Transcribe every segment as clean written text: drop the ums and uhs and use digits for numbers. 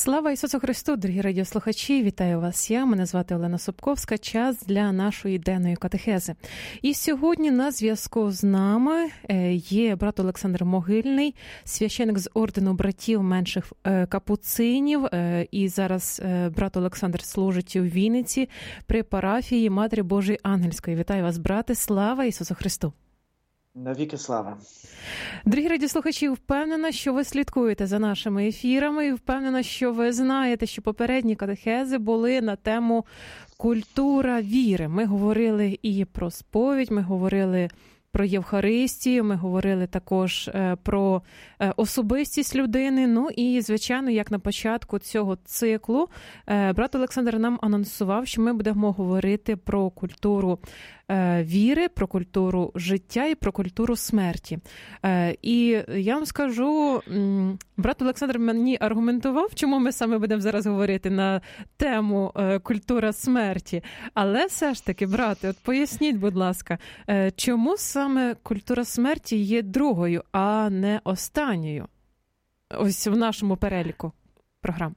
Слава Ісусу Христу, дорогі радіослухачі! Вітаю вас я, мене звати Олена Собковська. Час для нашої денної катехези. І сьогодні на зв'язку з нами є брат Олександр Могильний, священик з ордену братів менших капуцинів. І зараз брат Олександр служить у Вінниці при парафії Матері Божої Ангельської. Вітаю вас, брате! Слава Ісусу Христу! Навіки слава. Дорогі радіослухачі, впевнена, що ви слідкуєте за нашими ефірами і впевнена, що ви знаєте, що попередні катехези були на тему культура віри. Ми говорили і про сповідь, ми говорили про Євхаристію, ми говорили також про особистість людини. Ну і, звичайно, як на початку цього циклу, брат Олександр нам анонсував, що ми будемо говорити про культуру віри, про культуру життя і про культуру смерті. І я вам скажу, брат Олександр мені аргументував, чому ми саме будемо зараз говорити на тему культура смерті. Але все ж таки, брате, от поясніть, будь ласка, чому саме культура смерті є другою, а не останньою? Ось в нашому переліку програм.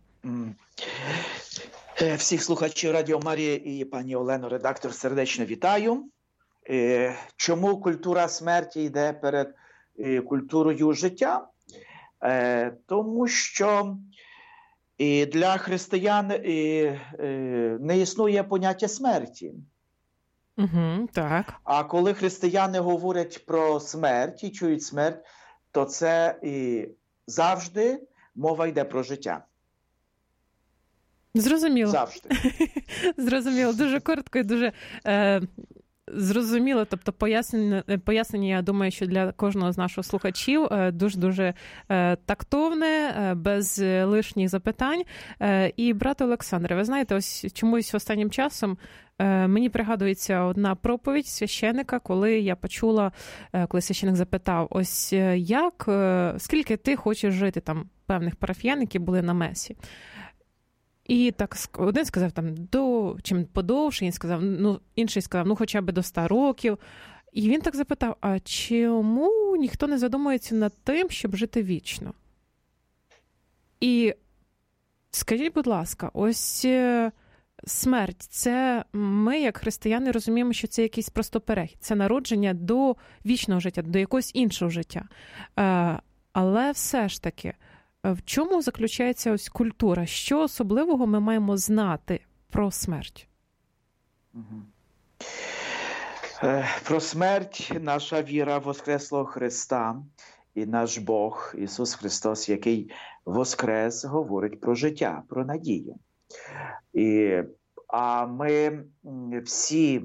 Всіх слухачів Радіо Марії і пані Олено, редактор, сердечно вітаю. Чому культура смерті йде перед культурою життя? Тому що для християн не існує поняття смерті. Угу, так. А коли християни говорять про смерть і чують смерть, то це завжди мова йде про життя. Зрозуміло. Завжди. Зрозуміло. Дуже коротко і дуже зрозуміло. Тобто пояснення, я думаю, що для кожного з наших слухачів дуже-дуже тактовне, без лишніх запитань. І, брате Олександре, ви знаєте, ось чомусь останнім часом мені пригадується одна проповідь священика, коли я почула, коли священик запитав, ось як, скільки ти хочеш жити, там певних парафіян, які були на месі. І так один сказав там чим подовше, інший сказав, хоча б до 100 років. І він так запитав, а чому ніхто не задумується над тим, щоб жити вічно? І скажіть, будь ласка, ось смерть, це ми, як християни, розуміємо, що це якийсь просто перехід, це народження до вічного життя, до якогось іншого життя. Але все ж таки, в чому заключається ось культура? Що особливого ми маємо знати про смерть? Про смерть наша віра в Воскреслого Христа і наш Бог Ісус Христос, який воскрес, говорить про життя, про надію. А ми всі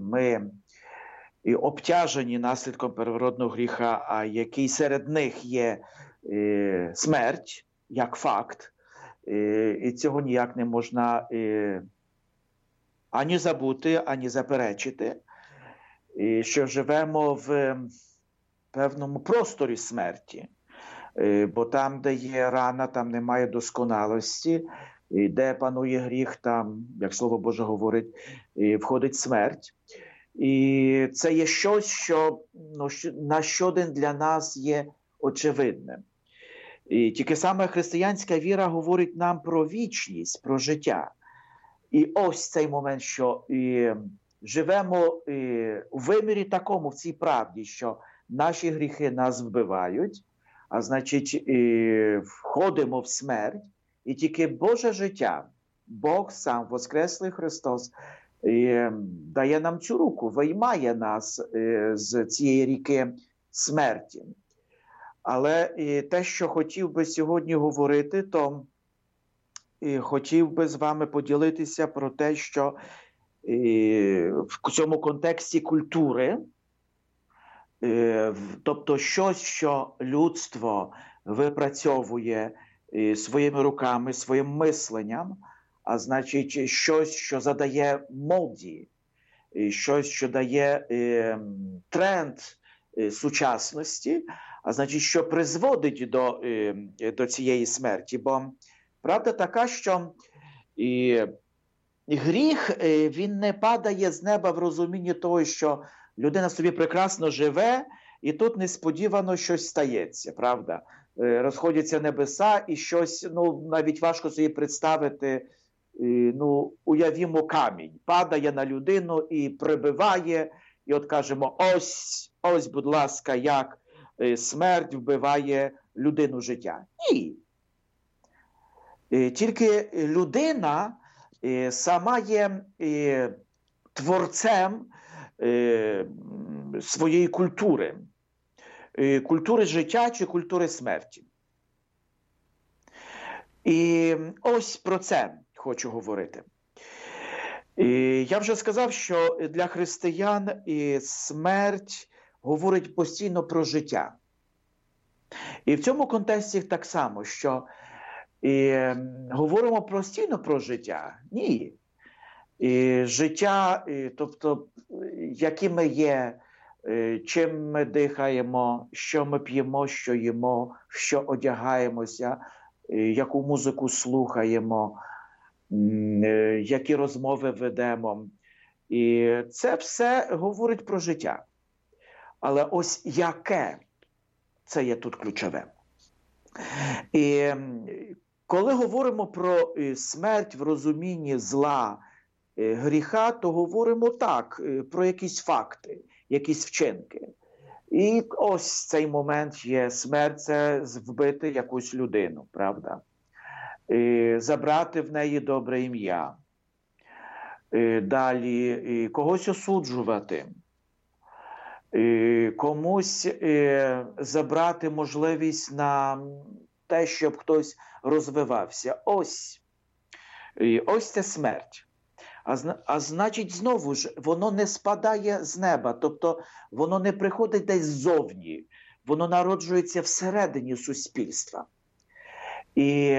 обтяжені наслідком первородного гріха, а який серед них є смерть, як факт, і цього ніяк не можна ані забути, ані заперечити, що живемо в певному просторі смерті, бо там, де є рана, там немає досконалості, де панує гріх, там, як Слово Боже говорить, входить смерть. І це є щось, що на щодень для нас є очевидним. І тільки саме християнська віра говорить нам про вічність, про життя. І ось цей момент, що живемо у вимірі такому, в цій правді, що наші гріхи нас вбивають, а значить, входимо в смерть, і тільки Боже життя, Бог сам, Воскреслий Христос, дає нам цю руку, виймає нас з цієї ріки смерті. Але те, що хотів би сьогодні говорити, то хотів би з вами поділитися про те, що в цьому контексті культури, тобто щось, що людство випрацьовує своїми руками, своїм мисленням, а значить щось, що задає моді, щось, що дає тренд сучасності, а значить, що призводить до цієї смерті. Бо правда така, що гріх, він не падає з неба в розумінні того, що людина собі прекрасно живе, і тут несподівано щось стається, правда? розходяться небеса і щось, навіть важко собі представити, уявімо, камінь падає на людину і прибиває, і от кажемо, ось, будь ласка, як смерть вбиває людину життя. Ні. Тільки людина сама є творцем своєї культури життя чи культури смерті. І ось про це хочу говорити. Я вже сказав, що для християн смерть говорить постійно про життя. І в цьому контексті так само, що говоримо постійно про життя? Ні. Життя, тобто, які ми є, чим ми дихаємо, що ми п'ємо, що їмо, що одягаємося, яку музику слухаємо, які розмови ведемо. І це все говорить про життя. Але ось яке, це є тут ключове. І коли говоримо про смерть в розумінні зла, гріха, то говоримо так, про якісь факти, якісь вчинки. І ось цей момент є смерть – це вбити якусь людину, правда? Забрати в неї добре ім'я. Далі когось осуджувати. Комусь забрати можливість на те, щоб хтось розвивався. Ось це смерть. А значить, знову ж, воно не спадає з неба, тобто воно не приходить десь ззовні, воно народжується всередині суспільства. І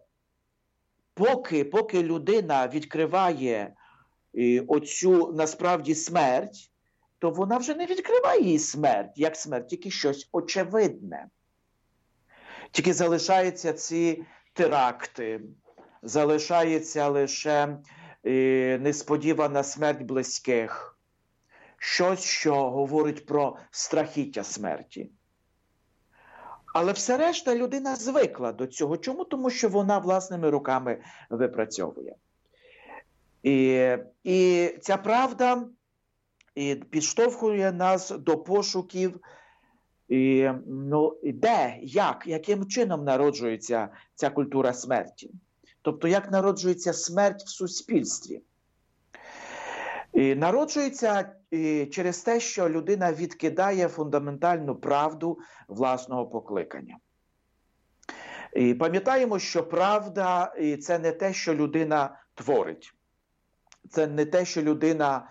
поки людина відкриває оцю, насправді, смерть, то вона вже не відкриває її смерть, як смерть, тільки щось очевидне. Тільки залишаються ці теракти, залишається лише несподівана смерть близьких. Щось, що говорить про страхіття смерті. Але все решта людина звикла до цього. Чому? Тому що вона власними руками випрацьовує. І ця правда підштовхує нас до пошуків, де, яким чином народжується ця культура смерті. Тобто, як народжується смерть в суспільстві. Народжується через те, що людина відкидає фундаментальну правду власного покликання. І пам'ятаємо, що правда – це не те, що людина творить. Це не те, що людина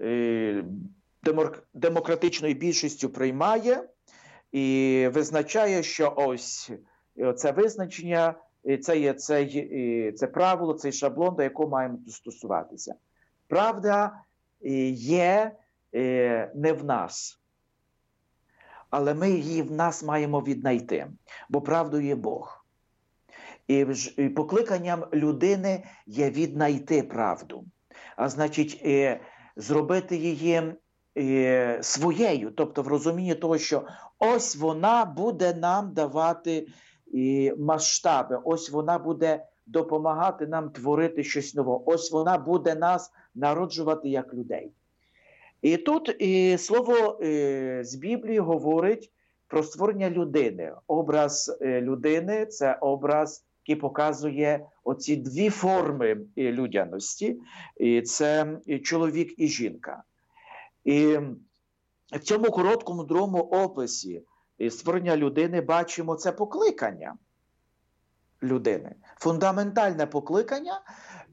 демократичною більшістю приймає і визначає, що ось це визначення, це правило, цей шаблон, до якого маємо стосуватися. Правда є не в нас, але ми її в нас маємо віднайти, бо правдою є Бог. І покликанням людини є віднайти правду, а значить зробити її своєю, тобто в розумінні того, що ось вона буде нам давати масштаби, ось вона буде допомагати нам творити щось нове, ось вона буде нас народжувати як людей. І тут слово з Біблії говорить про створення людини. Образ людини – це образ, який показує оці дві форми людяності. Це чоловік і жінка. І в цьому короткому другому описі створення людини бачимо це покликання людини. Фундаментальне покликання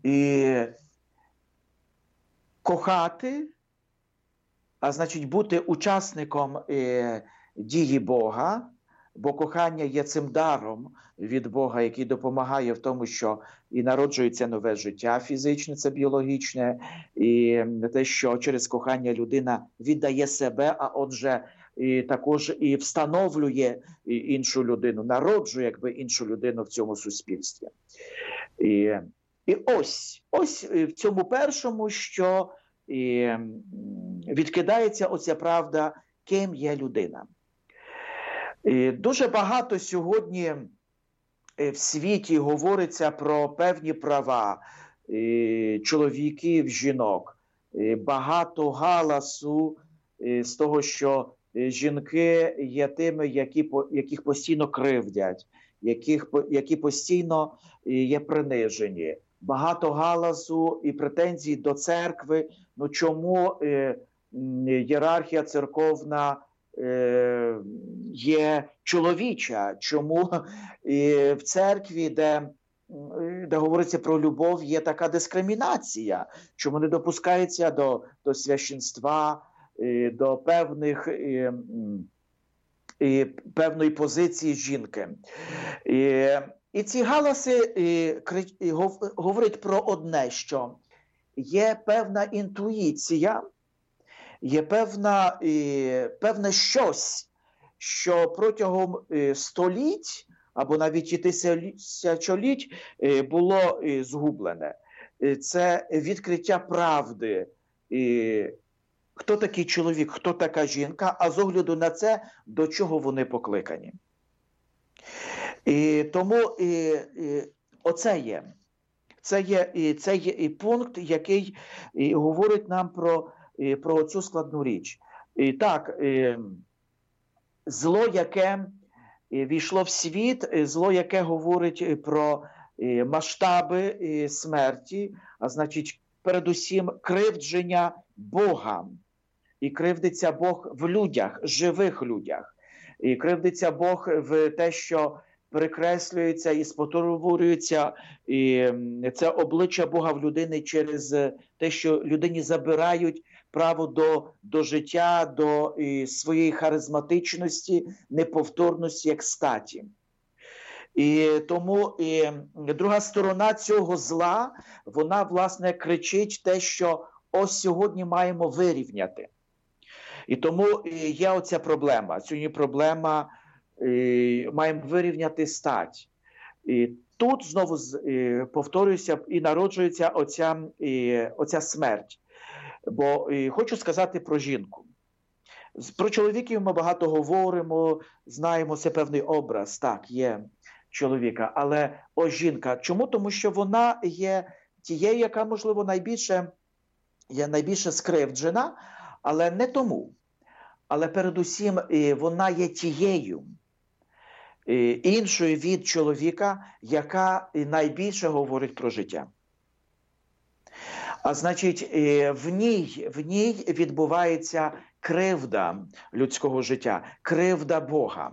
кохати, а значить бути учасником дії Бога, бо кохання є цим даром від Бога, який допомагає в тому, що і народжується нове життя фізичне, це біологічне, і те, що через кохання людина віддає себе, а отже також і встановлює іншу людину, народжує якби іншу людину в цьому суспільстві. І ось в цьому першому, що відкидається оця правда, ким є людина. Дуже багато сьогодні в світі говориться про певні права чоловіків, жінок. Багато галасу з того, що жінки є тими, яких постійно кривдять, які постійно є принижені. Багато галасу і претензій до церкви. Ну чому ієрархія церковна є чоловіча? Чому в церкві, де говориться про любов, є така дискримінація? Чому не допускається до священства, до певної позиції жінки? І ці галаси говорять про одне, що є певна інтуїція, є певне щось, що протягом століть або навіть і тисячоліть було згублене. Це відкриття правди. Хто такий чоловік, хто така жінка, а з огляду на це, до чого вони покликані. І тому оце є. Це є і пункт, який говорить нам про цю складну річ. І так, зло, яке війшло в світ, зло, яке говорить про масштаби смерті, а значить, передусім, кривдження Бога. І кривдиться Бог в людях, живих людях. І кривдиться Бог в те, що перекреслюється і спотворюється це обличчя Бога в людини через те, що людині забирають право до життя, до своєї харизматичності, неповторності, як статі. І тому друга сторона цього зла, вона, власне, кричить те, що ось сьогодні маємо вирівняти. І тому є оця проблема. Сьогодні проблема, маємо вирівняти стать. І тут знову повторююся і народжується оця смерть. Бо хочу сказати про жінку. Про чоловіків ми багато говоримо, знаємо, це певний образ, так, є чоловіка. Але ось жінка. Чому? Тому що вона є тією, яка, можливо, найбільше скривджена, але не тому. Але передусім вона є тією, іншою від чоловіка, яка найбільше говорить про життя. А значить, в ній відбувається кривда людського життя, кривда Бога.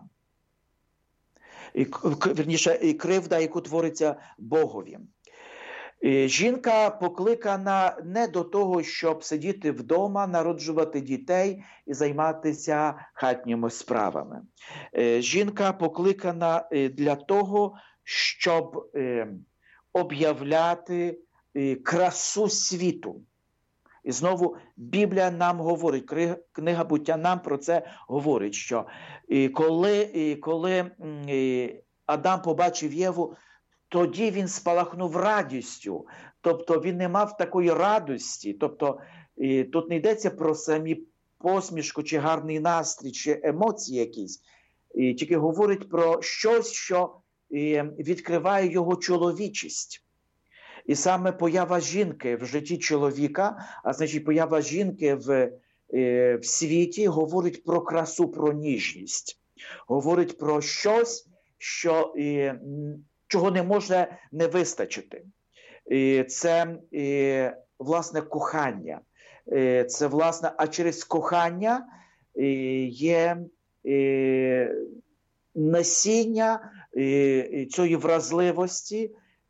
Вірніше, кривда, яку твориться Богові. Жінка покликана не до того, щоб сидіти вдома, народжувати дітей і займатися хатніми справами. Жінка покликана для того, щоб об'являти красу світу. І знову Біблія нам говорить, книга Буття нам про це говорить, що коли Адам побачив Єву, тоді він спалахнув радістю. Тобто він не мав такої радості. Тобто тут не йдеться про самі посмішку, чи гарний настрій, чи емоції якісь. Тільки говорить про щось, що відкриває його чоловічість. І саме поява жінки в житті чоловіка, а значить поява жінки в світі, говорить про красу, про ніжність. Говорить про щось, чого не може не вистачити. Це, власне, кохання. Це, власне, а через кохання є насіння цієї вразливості,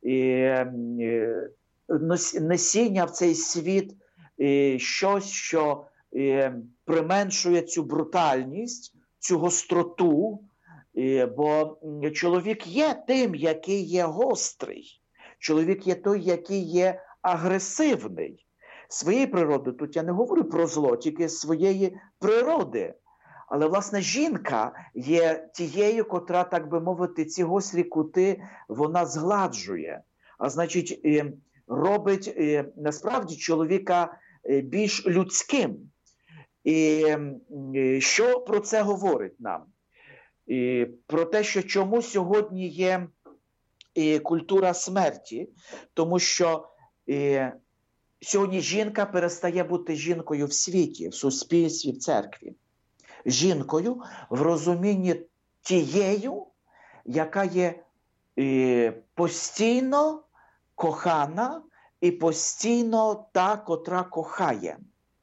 насіння в цей світ щось, що применшує цю брутальність, цю гостроту, бо чоловік є тим, який є гострий. Чоловік є той, який є агресивний. Своєї природи, тут я не говорю про зло, тільки своєї природи. Але, власне, жінка є тією, котра, так би мовити, ці гострі кути, вона згладжує. А значить, робить, насправді, чоловіка більш людським. І що про це говорить нам? про те, що чому сьогодні є культура смерті, тому що сьогодні жінка перестає бути жінкою в світі, в суспільстві, в церкві. Жінкою в розумінні тією, яка є постійно кохана і постійно та, котра кохає.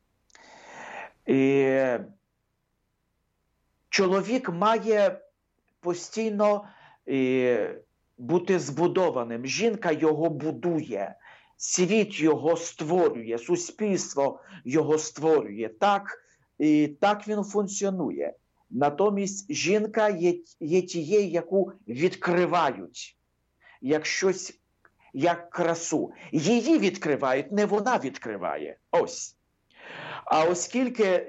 Чоловік має постійно бути збудованим. Жінка його будує, світ його створює, суспільство його створює. Так він функціонує. Натомість жінка є тією, яку відкривають, як щось, як красу. Її відкривають, не вона відкриває. Ось. А оскільки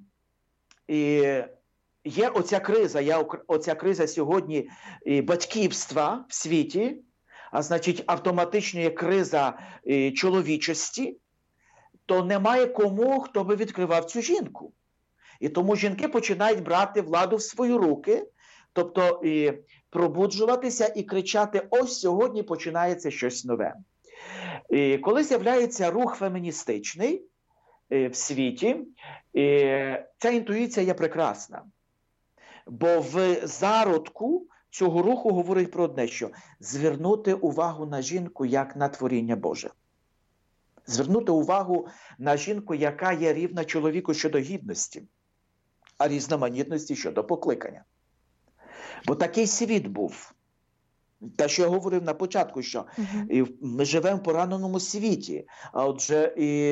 є оця криза сьогодні батьківства в світі, а значить автоматично є криза чоловічості, то немає кому, хто би відкривав цю жінку. І тому жінки починають брати владу в свої руки, тобто пробуджуватися і кричати: ось сьогодні починається щось нове. Коли з'являється рух феміністичний в світі, ця інтуїція є прекрасна. Бо в зародку цього руху говорить про одне, що звернути увагу на жінку як на творіння Боже. Звернути увагу на жінку, яка є рівна чоловіку щодо гідності, а різноманітності щодо покликання. Бо такий світ був. Те, що я говорив на початку, що ми живемо в пораненому світі, а отже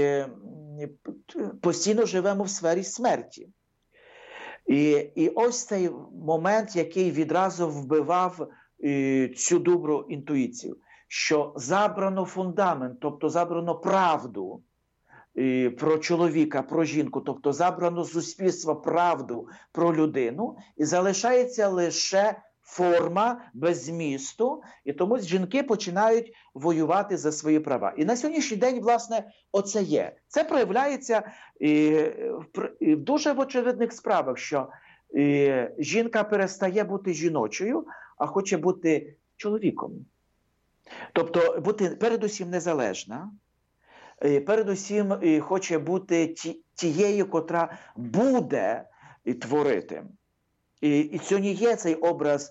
постійно живемо в сфері смерті. І ось цей момент, який відразу вбивав цю добру інтуїцію, що забрано фундамент, тобто забрано правду про чоловіка, про жінку, тобто забрано з суспільства правду про людину, і залишається лише форма без змісту, і тому жінки починають воювати за свої права. І на сьогоднішній день, власне, оце є. Це проявляється в дуже очевидних справах, що жінка перестає бути жіночою, а хоче бути чоловіком. Тобто бути передусім незалежна, передусім хоче бути тією, котра буде творити. І сьогодні є цей образ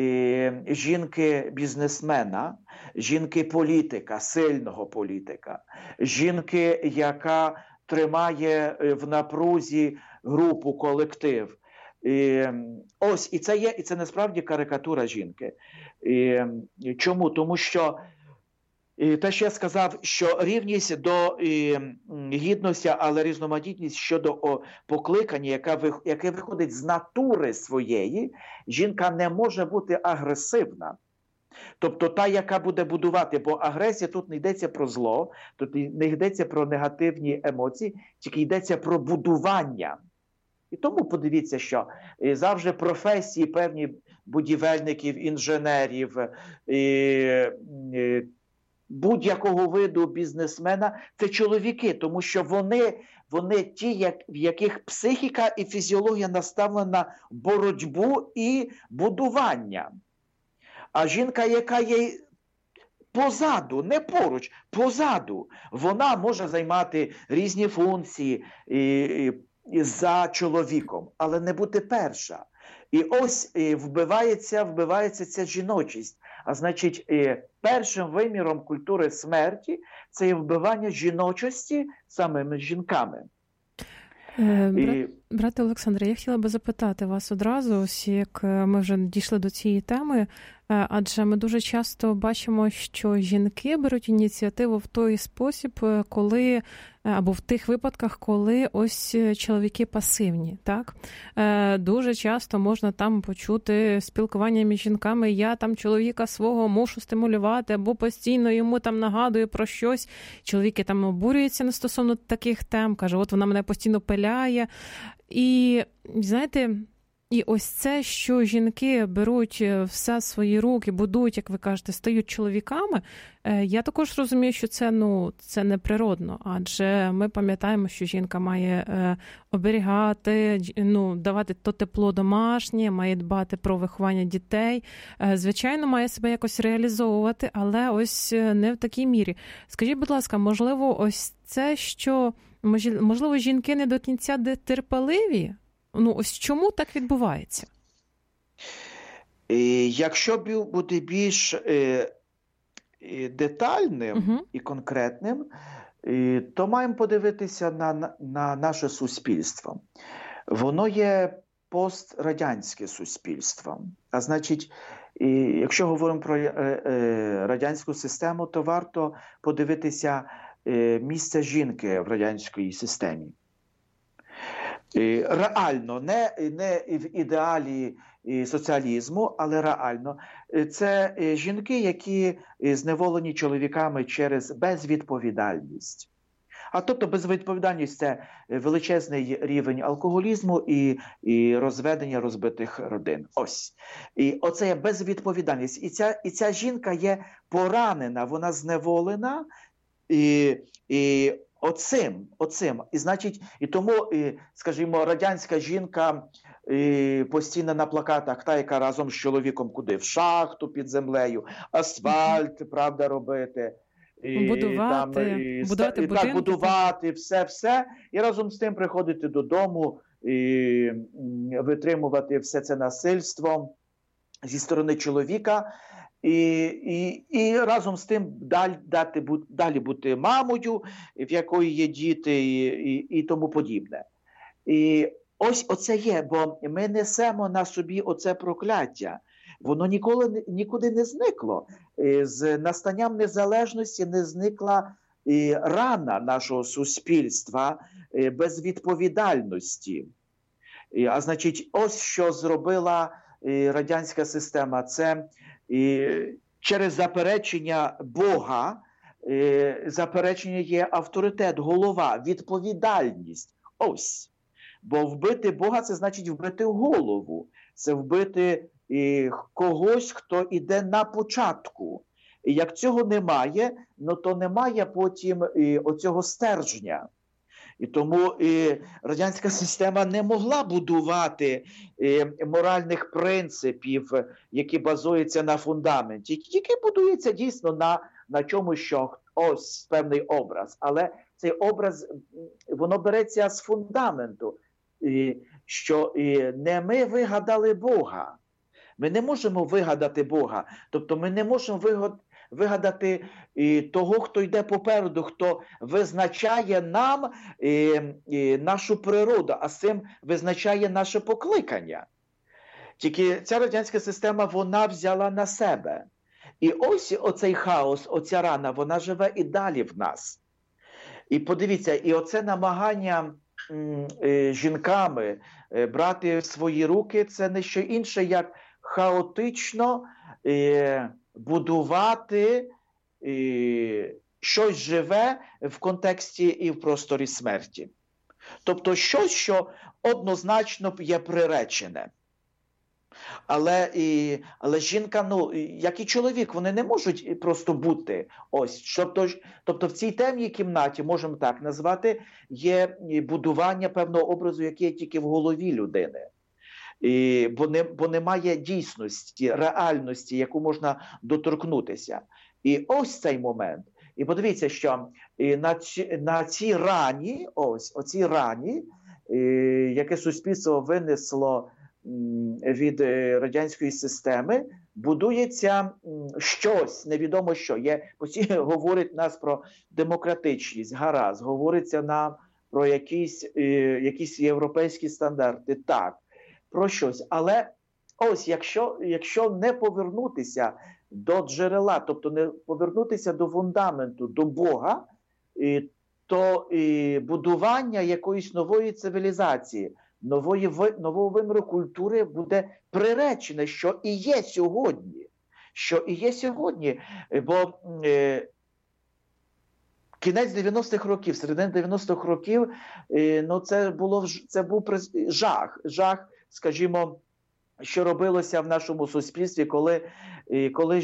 жінки-бізнесмена, жінки-політика, сильного політика, жінки, яка тримає в напрузі групу, колектив. Ось, і це насправді карикатура жінки. Чому? Тому що те, що я сказав, що рівність до гідності, але різноманітність щодо покликання, яке виходить з натури своєї, жінка не може бути агресивна. Тобто та, яка буде будувати, бо агресія тут не йдеться про зло, тут не йдеться про негативні емоції, тільки йдеться про будування. І тому подивіться, що завжди професії певні будівельників, інженерів, будь-якого виду бізнесмена – це чоловіки, тому що вони ті, в яких психіка і фізіологія наставлена на боротьбу і будування. А жінка, яка є позаду, не поруч, позаду, вона може займати різні функції за чоловіком, але не бути перша. І ось вбивається ця жіночість. А значить, першим виміром культури смерті – це є вбивання жіночості самими жінками. Брате Олександре, я хотіла би запитати вас одразу, ось як ми вже дійшли до цієї теми, адже ми дуже часто бачимо, що жінки беруть ініціативу в той спосіб, коли, або в тих випадках, коли ось чоловіки пасивні, так? Дуже часто можна там почути спілкування між жінками: я там чоловіка свого мушу стимулювати, або постійно йому там нагадую про щось. Чоловіки там обурюються на стосовно таких тем, каже, от вона мене постійно пиляє. І, знаєте, І ось це, що жінки беруть все в свої руки, будують, як ви кажете, стають чоловіками, я також розумію, що це неприродно, адже ми пам'ятаємо, що жінка має оберігати, давати то тепло домашнє, має дбати про виховання дітей, звичайно, має себе якось реалізовувати, але ось не в такій мірі. Скажіть, будь ласка, можливо, ось це, що, можливо, жінки не до кінця терпеливі? Ось чому так відбувається? Якщо бути більш детальним і конкретним, то маємо подивитися на наше суспільство. Воно є пострадянське суспільство. А значить, якщо говоримо про радянську систему, то варто подивитися місце жінки в радянській системі. Реально, не в ідеалі соціалізму, але реально. Це жінки, які зневолені чоловіками через безвідповідальність. А тобто безвідповідальність – це величезний рівень алкоголізму і розведення розбитих родин. Ось. І оце є безвідповідальність. І ця жінка є поранена, вона зневолена, і оцим. І значить, і тому, скажімо, радянська жінка постійно на плакатах, та, яка разом з чоловіком куди? В шахту під землею, асфальт, правда, робити. Будувати, все. І разом з тим приходити додому і витримувати все це насильство зі сторони чоловіка. І разом з тим далі бути мамою, в якої є діти і тому подібне. І ось оце є, бо ми несемо на собі оце прокляття. Воно нікуди не зникло. З настанням незалежності не зникла рана нашого суспільства безвідповідальності. А значить, ось що зробила радянська система. Це через заперечення Бога, заперечення є авторитет, голова, відповідальність. Ось. Бо вбити Бога – це значить вбити голову. Це вбити когось, хто йде на початку. І як цього немає, то немає потім оцього стержня. І тому радянська система не могла будувати моральних принципів, які базуються на фундаменті, які будуються дійсно на чомусь, що ось певний образ. Але цей образ, воно береться з фундаменту, що не ми вигадали Бога. Ми не можемо вигадати Бога. Тобто ми не можемо вигадати того, хто йде попереду, хто визначає нам нашу природу, а з цим визначає наше покликання. Тільки ця радянська система, вона взяла на себе. І ось оцей хаос, оця рана, вона живе і далі в нас. І подивіться, і оце намагання жінками брати в свої руки, це не що інше, як хаотично будувати щось живе в контексті і в просторі смерті. Тобто щось, що однозначно є приречене. Але жінка, як і чоловік, вони не можуть просто бути. Ось. Тобто в цій темній кімнаті, можемо так назвати, є будування певного образу, який є тільки в голові людини. Бо немає дійсності, реальності, яку можна доторкнутися. І ось цей момент. І подивіться, що на цій рані, оцій рані, яке суспільство винесло від радянської системи, будується щось, невідомо що. Постійно говорить нас про демократичність, гаразд, говориться нам про якісь європейські стандарти, так, про щось. Але ось, якщо не повернутися до джерела, тобто не повернутися до фундаменту, до Бога, то будування якоїсь нової цивілізації, нового виміру культури буде приречене, що і є сьогодні. Бо кінець 90-х років, середина 90-х років, це був жах скажімо, що робилося в нашому суспільстві, коли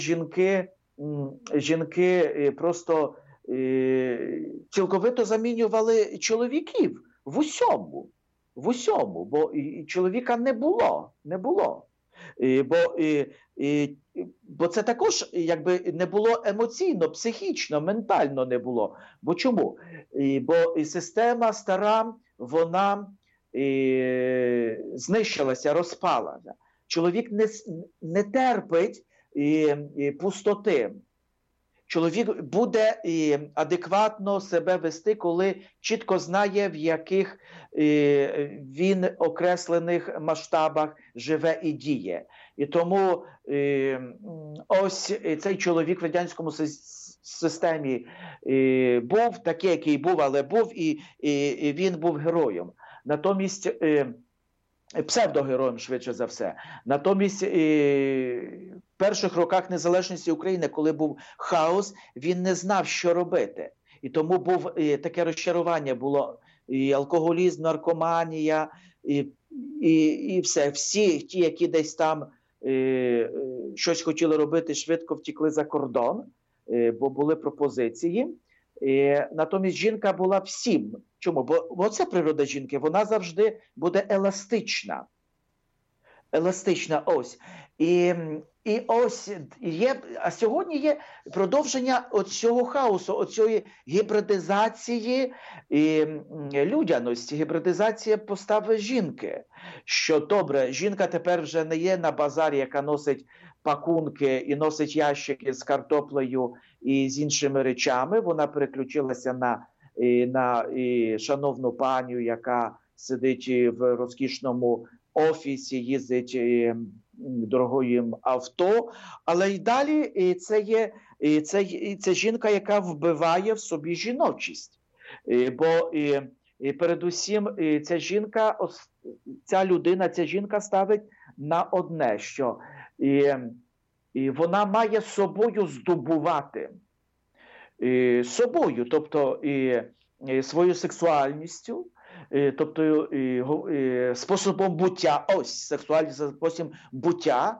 жінки просто цілковито замінювали чоловіків в усьому, бо чоловіка не було. Бо це також якби не було емоційно, психічно, ментально не було. Бо чому? Бо система стара, вона знищилася, розпалася. Чоловік не терпить пустоти. Чоловік буде адекватно себе вести, коли чітко знає, в яких він окреслених масштабах живе і діє. І тому ось цей чоловік в радянському системі був такий, який був, але був, і він був героєм. Натомість псевдогероєм, швидше за все. Натомість в перших роках незалежності України, коли був хаос, він не знав, що робити. І тому був таке розчарування, було і алкоголізм, наркоманія, і все. Всі ті, які десь там щось хотіли робити, швидко втекли за кордон, бо були пропозиції. Натомість жінка була всім. Чому? Бо це природа жінки, вона завжди буде еластична. Еластична ось. І ось а сьогодні є продовження оцього хаосу, оцієї гібридизації людяності, гібридизація постави жінки. Що добре, жінка тепер вже не є на базарі, яка носить пакунки і носить ящики з картоплею і з іншими речами. Вона переключилася на шановну паню, яка сидить в розкішному офісі, їздить дорогим авто. Але й далі це жінка, яка вбиває в собі жіночість. Бо передусім ця жінка ставить на одне, що вона має собою здобувати. Собою, тобто свою сексуальністю, тобто способом буття, ось сексуальний спосіб буття,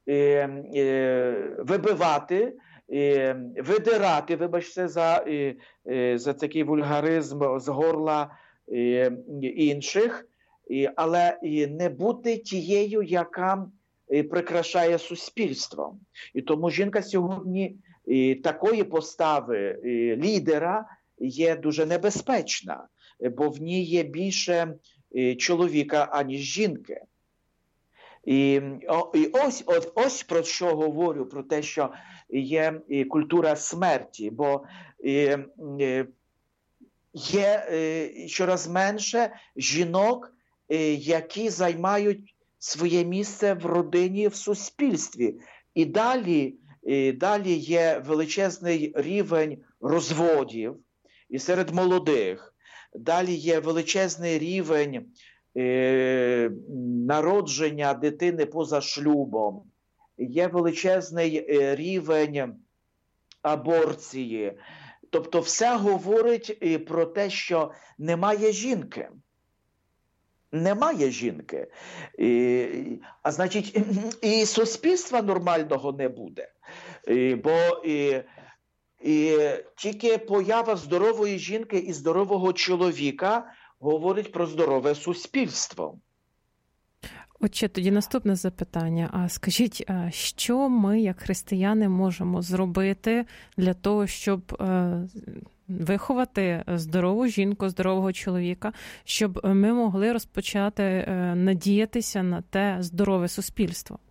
вибивати, видирати, вибачте за такий вульгаризм, з горла інших, але не бути тією, яка прикрашає суспільство. І тому жінка сьогодні такої постави лідера є дуже небезпечна, бо в ній є більше чоловіка, аніж жінки. І ось про що говорю, про те, що є культура смерті, бо є щораз менше жінок, які займають своє місце в родині, в суспільстві. І далі є величезний рівень розводів і серед молодих. Далі є величезний рівень народження дитини поза шлюбом. Є величезний рівень аборції. Тобто все говорить про те, що немає жінки. Немає жінки. А значить, і суспільства нормального не буде. Бо тільки поява здорової жінки і здорового чоловіка говорить про здорове суспільство. Отже, тоді наступне запитання. А скажіть, що ми, як християни, можемо зробити для того, щоб виховати здорову жінку, здорового чоловіка, щоб ми могли розпочати надіятися на те здорове суспільство?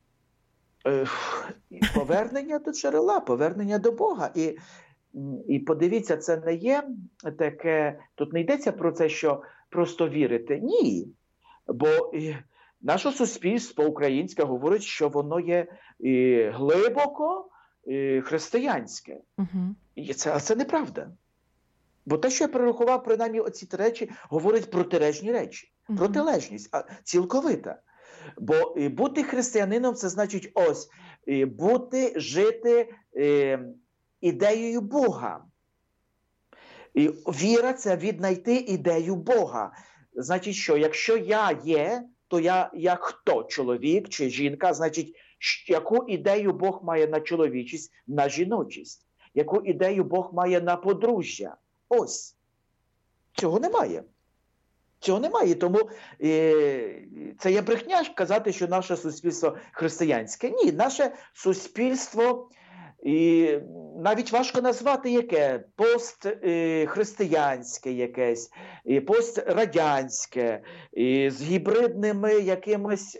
Повернення до джерела, повернення до Бога. І подивіться, це не є таке, тут не йдеться про це, що просто вірити. Ні. Бо наше суспільство українське говорить, що воно є глибоко християнське. А це неправда. Бо те, що я перерахував, принаймні оці три речі, говорить протилежні речі. Протилежність, цілковита. Бо бути християнином – це значить ось, жити ідеєю Бога. І віра – це віднайти ідею Бога. Значить що, якщо я є то я хто? Чоловік чи жінка? Значить, яку ідею Бог має на чоловічість, на жіночість? Яку ідею Бог має на подружжя? Ось. Цього немає. Цього немає. Тому це є брехня казати, що наше суспільство християнське. Ні, наше суспільство навіть важко назвати яке. Постхристиянське якесь, пострадянське, з гібридними якимись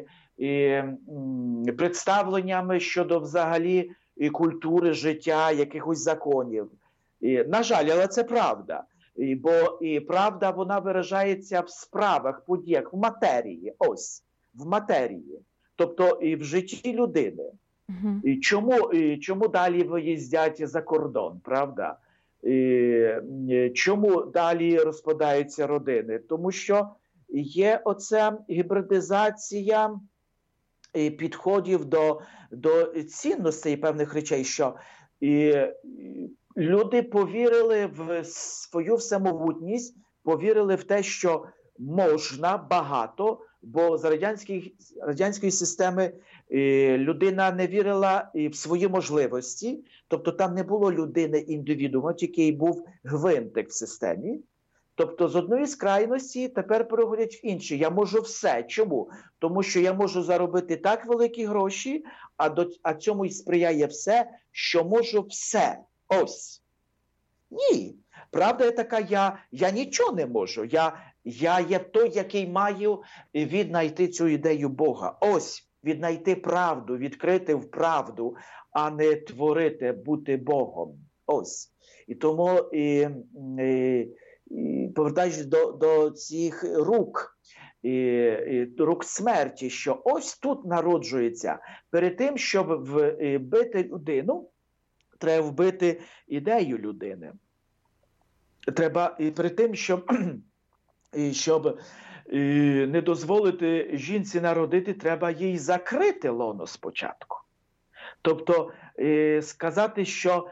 представленнями щодо взагалі культури, життя, якихось законів. На жаль, але це правда. Бо правда, вона виражається в справах, подіях, в матерії. Ось, в матерії. Тобто і в житті людини. І чому далі виїздять за кордон, правда? Чому далі розпадаються родини? Тому що є оця гібридизація підходів до цінностей певних речей, що люди повірили в свою всемогутність, повірили в те, що можна багато, бо з радянської системи людина не вірила в свої можливості, тобто там не було людини-індивідуума, тільки був гвинтик в системі. Тобто з одної з крайності тепер переходять в інші. Я можу все. Чому? Тому що я можу заробити так великі гроші, а цьому й сприяє все, що можу все. Ось. Ні. Правда є така, я нічого не можу. Я є той, який маю віднайти цю ідею Бога. Ось, віднайти правду, відкрити в правду, а не творити, бути Богом. Ось. І тому, повертаючись до цих рук смерті, що ось тут народжується. Перед тим, щоб вбити людину, треба вбити ідею людини. Треба перед тим, щоб не дозволити жінці народити, треба їй закрити лоно спочатку. Тобто сказати, що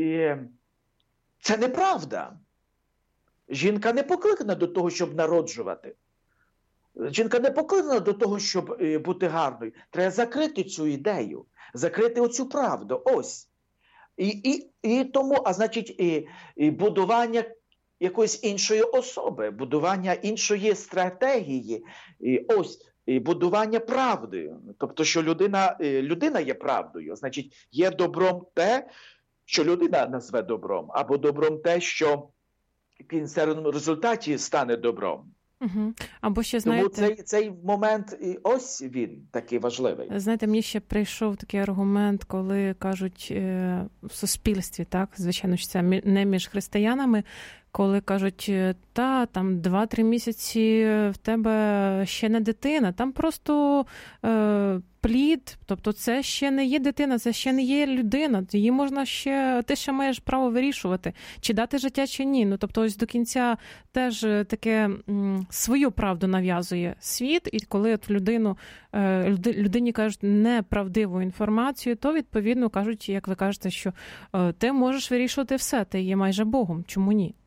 це неправда. Жінка не покликана до того, щоб народжувати. Жінка не покликана до того, щоб бути гарною. Треба закрити цю ідею, закрити оцю правду. Ось. І тому, а значить, і будування якоїсь іншої особи, будування іншої стратегії, ось, будування правдою. Тобто, що людина є правдою, значить, є добром те, що людина назве добром, або добром те, що в кінцевому результаті стане добром. Угу. Або ще, знаєте, тому цей момент, ось він такий важливий. Знаєте, мені ще прийшов такий аргумент, коли кажуть в суспільстві, так, звичайно, що це не між християнами, коли кажуть, там 2-3 місяці в тебе ще не дитина, там просто плід, тобто це ще не є дитина, це ще не є людина, її можна ще, ти ще маєш право вирішувати, чи дати життя, чи ні. Ну, тобто ось до кінця теж таке свою правду нав'язує світ, і коли от людині кажуть неправдиву інформацію, то відповідно кажуть, як ви кажете, що ти можеш вирішувати все, ти є майже Богом, чому ні?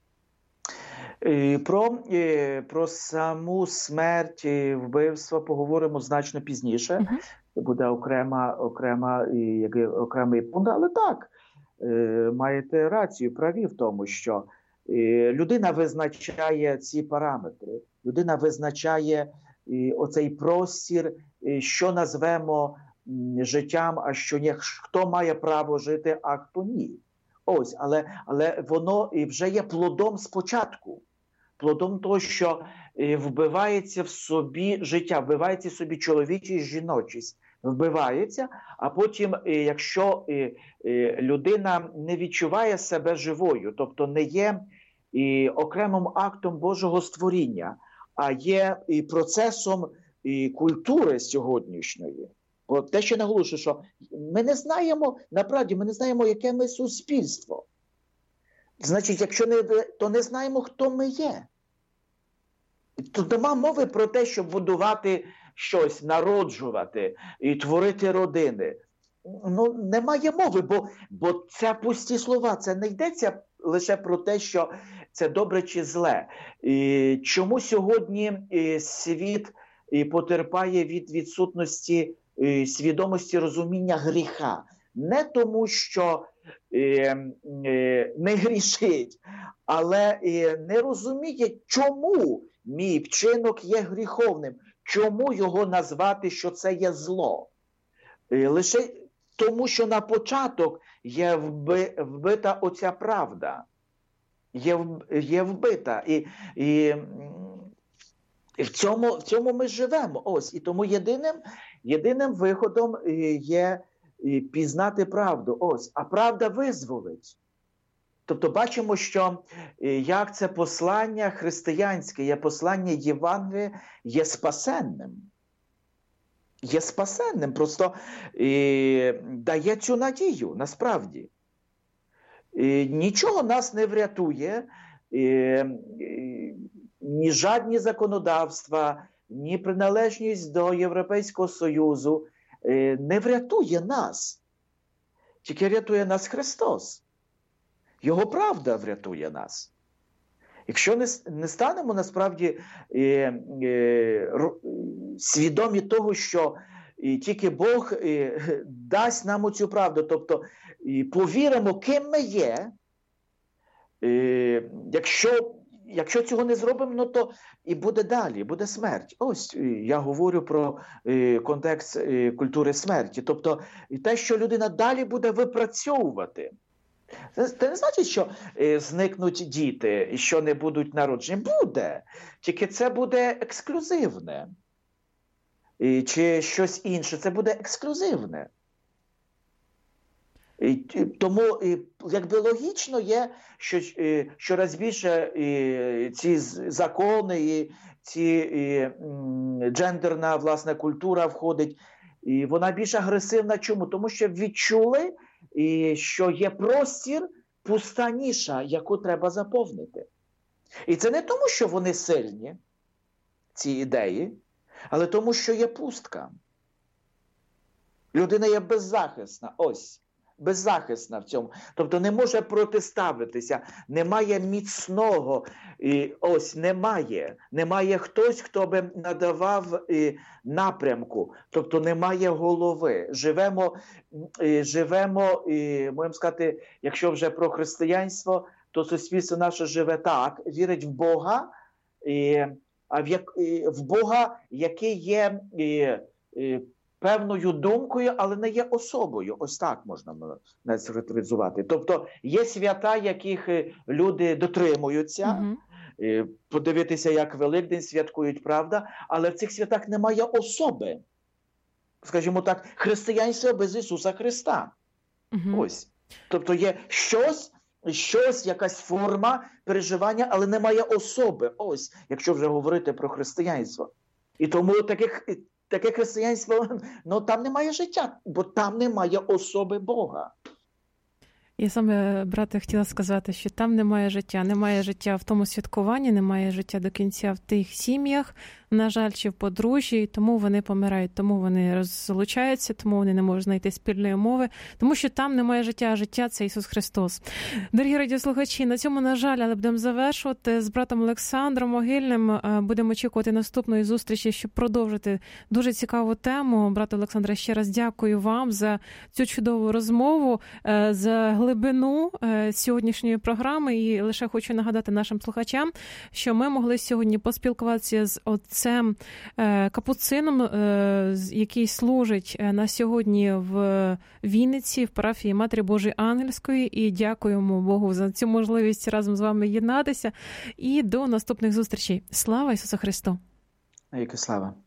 Про саму смерть, вбивство поговоримо значно пізніше. Це буде окремий пункт. Але так, маєте рацію, праві в тому, що людина визначає ці параметри. Людина визначає оцей простір, що назвемо життям, а що ні. Хто має право жити, а хто ні. Ось, але воно вже є плодом спочатку. Плодом того, що вбивається в собі життя, вбивається в собі чоловічість, жіночість. Вбивається, а потім, якщо людина не відчуває себе живою, тобто не є окремим актом Божого створіння, а є процесом культури сьогоднішньої. Бо те, що наголошую, що ми не знаємо, направді, ми не знаємо, яке ми суспільство. Значить, якщо не, то не знаємо, хто ми є. Тут нема мови про те, щоб будувати щось, народжувати і творити родини. Ну, немає мови, бо це пусті слова. Це не йдеться лише про те, що це добре чи зле. І чому сьогодні світ потерпає від відсутності свідомості розуміння гріха. Не тому, що не грішить, але не розуміє, чому мій вчинок є гріховним, чому його назвати, що це є зло. Лише тому, що на початок є вбита оця правда. Є вбита. І в цьому ми живемо. Ось. І тому єдиним виходом є пізнати правду. Ось. А правда визволить. Тобто бачимо, що як це послання християнське, є послання Євангелія, є спасенним. Є спасенним, просто дає цю надію, насправді. Нічого нас не врятує, ні жадні законодавства, ні приналежність до Європейського Союзу не врятує нас. Тільки рятує нас Христос. Його правда врятує нас. Якщо не станемо насправді свідомі того, що тільки Бог дасть нам оцю правду, тобто повіримо, ким ми є, якщо цього не зробимо, то і буде далі, буде смерть. Ось я говорю про контекст культури смерті. Тобто те, що людина далі буде випрацьовувати. Це не значить, що зникнуть діти і що не будуть народжені. Буде. Тільки це буде ексклюзивне. Чи щось інше. Це буде ексклюзивне. Тому якби логічно є, що щораз більше ці закони і джендерна, власне, культура входить. І вона більш агресивна. Чому? Тому що відчули, що є простір, пуста ніша, яку треба заповнити. І це не тому, що вони сильні, ці ідеї, але тому, що є пустка. Людина є беззахисна, ось, беззахисна в цьому. Тобто не може протиставитися, немає міцного, ось, немає хтось, хто би надавав напрямку, тобто немає голови. Живемо, можемо сказати, якщо вже про християнство, то суспільство наше живе так, вірить в Бога, в Бога, який є певною думкою, але не є особою. Ось так можна характеризувати. Тобто є свята, яких люди дотримуються, подивитися, як Великдень святкують, правда, але в цих святах немає особи. Скажімо так, християнство без Ісуса Христа. Ось. Тобто є щось, якась форма переживання, але немає особи. Ось, якщо вже говорити про християнство. І тому таке християнство, там немає життя, бо там немає особи Бога. Я саме, брате, хотіла сказати, що там немає життя в тому святкуванні, немає життя до кінця в тих сім'ях, на жаль, чи в подружжі, і тому вони помирають, тому вони розлучаються, тому вони не можуть знайти спільної мови, тому що там немає життя, а життя – це Ісус Христос. Дорогі радіослухачі, на цьому, на жаль, але будемо завершувати. З братом Олександром Могильним будемо очікувати наступної зустрічі, щоб продовжити дуже цікаву тему. Брате Олександре, ще раз дякую вам за цю чудову розмову, за глибину сьогоднішньої програми, і лише хочу нагадати нашим слухачам, що ми могли сьогодні поспілкуватися з отцем Капуцином, який служить на сьогодні в Вінниці, в парафії Матері Божої Ангельської, і дякуємо Богу за цю можливість разом з вами єднатися. І до наступних зустрічей. Слава Ісусу Христу! Яка слава!